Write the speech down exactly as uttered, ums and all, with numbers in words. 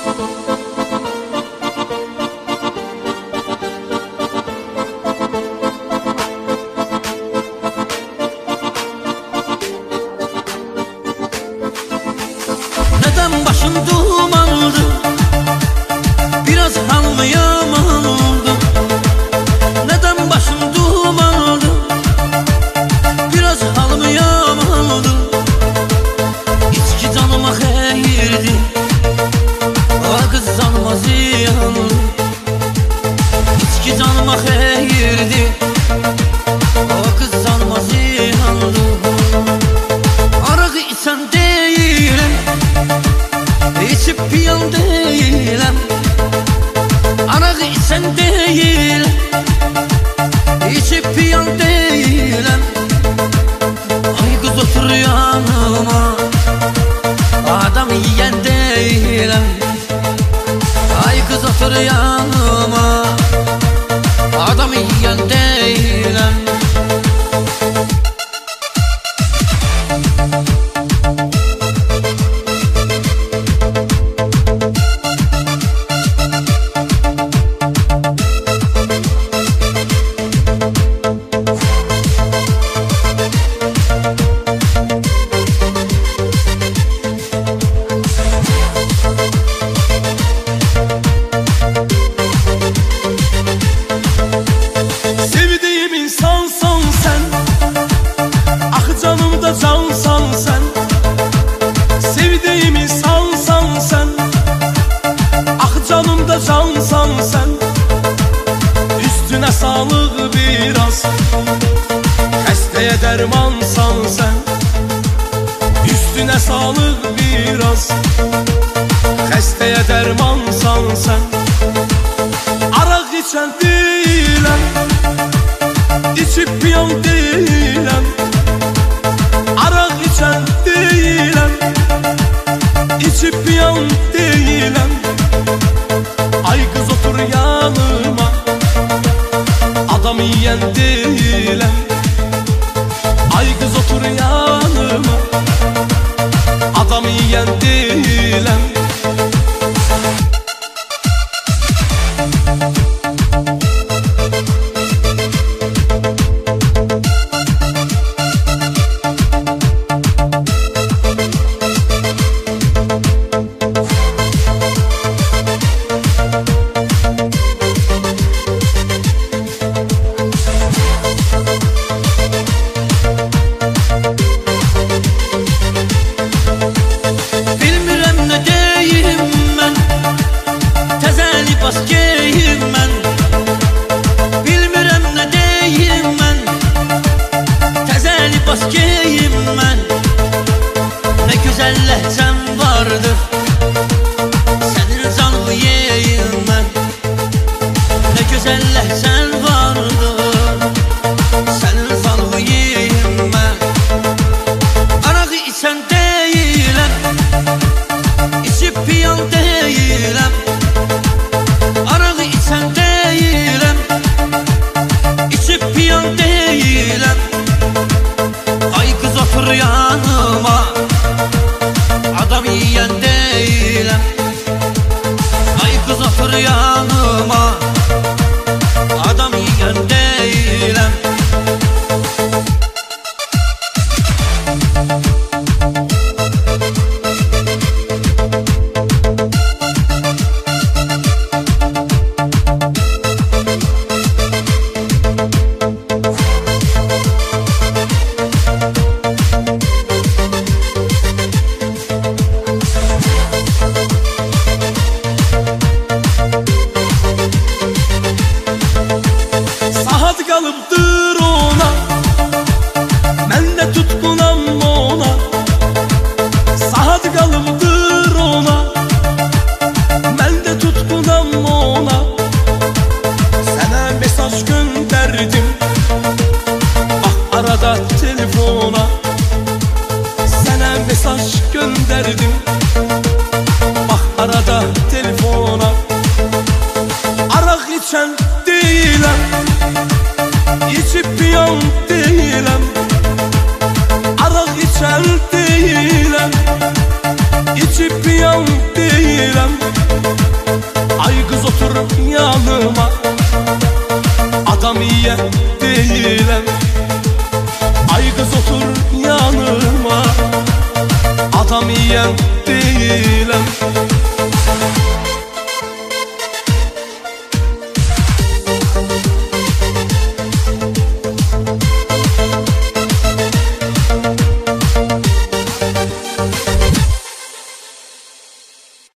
Neden başım duman oldu? Biraz halım yaman oldu. Neden başım duman oldu? Biraz halım yaman oldu. İçki canıma xeyirdi, o kız canıma ziyan oldu. İçki canıma xeyirdi, o kız canıma ziyan oldu. Araq içən deyiləm, İçip piyan değilim, araq içən değilim, İçip piyan değilim. Ay kız otur yanıma, adam yiyen değilim. Ay kız otur yanıma, adam yiyen değilim. Cansan sen, sevdiğim insansan sen, ah canımda cansan sen. Üstüne sağlık biraz, hastaya dermansan sen. Üstüne sağlık biraz, hastaya dermansan sen. Araq içən değilim, içip piyan değilim. Araq içən değilim, içip piyan değilim. Ay kız otur yanıma, adam yiyen değilim. Ay kız otur yanıma, adam yiyen değilim. Baskeyim mən, ne güzel lehcem vardır, senin canını yiyeyim mən. Ne güzel lehcen vardır, senin canını yiyeyim mən. Araq içən değilim, içip piyan değilim. Araq içən değilim, içip piyan değilim. Otur yanıma, adam yiyen değilim. Ay kız otur yanıma, adam yiyen değilim. Kalıptır ona, ben de tutkunam ona. Saat kalıptır ona, ben de tutkunam ona. Sana mesaj gönderdim, bak arada telefona. Sana mesaj gönderdim, bak arada telefona. Araq içən değilim, İçip piyan değilim. Araq içən değilim, İçip piyan değilim. kız otur yanıma, adam yiyen değilim. Ay kız otur yanıma, adam yiyen değilim.